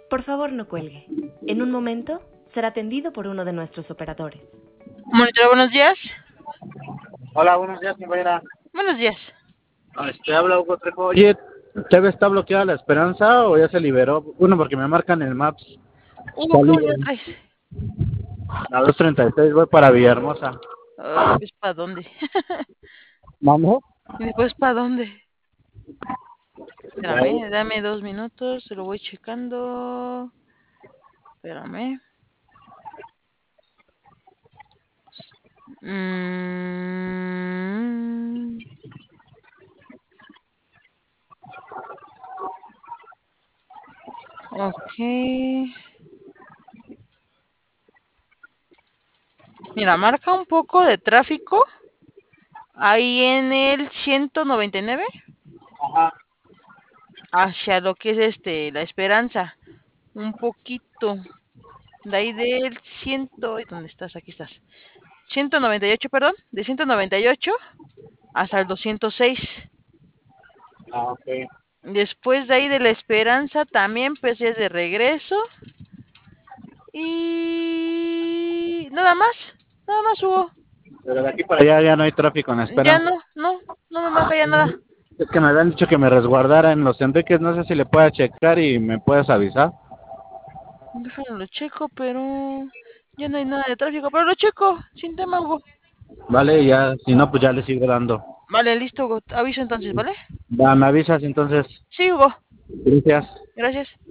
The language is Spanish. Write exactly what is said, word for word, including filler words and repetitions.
Por favor, no cuelgue. En un momento será atendido por uno de nuestros operadores. Monitor, buenos días. Hola, buenos días, compañera. Buenos días. Este, habla Hugo Trejo. Oye, ¿T V está bloqueada la Esperanza o ya se liberó? Bueno, porque me marcan en Maps. Hugo, ¿qué unidad traes? A dos treinta y seis voy para Villahermosa. Ay, pues, ¿para dónde? ¿Vamos? ¿Y después para dónde? Espérame, dame dos minutos, se lo voy checando. Espérame. Mm. Ok. Mira, marca un poco de tráfico ahí en el ciento noventa y nueve. Ajá. Hacia lo que es este La Esperanza. Un poquito. De ahí del ciento. ¿Dónde estás? Aquí estás. ciento noventa y ocho, perdón. De ciento noventa y ocho hasta el doscientos seis. Ah, ok. Después de ahí de La Esperanza también, pues ya es de regreso. Y nada más, nada más, Hugo. Pero de aquí para allá ya no hay tráfico en Ya Esperanza. no, no, no me marca ya nada. Es que me habían dicho que me resguardara en los Enriques. No sé si le pueda checar y me puedes avisar. Déjalo, lo checo, pero ya no hay nada de tráfico, pero lo checo, sin tema, Hugo. Vale, ya, si no, pues ya le sigo dando. Vale, listo, Hugo. Aviso entonces, ¿vale? Va, me avisas entonces. Sí, Hugo. Gracias. Gracias.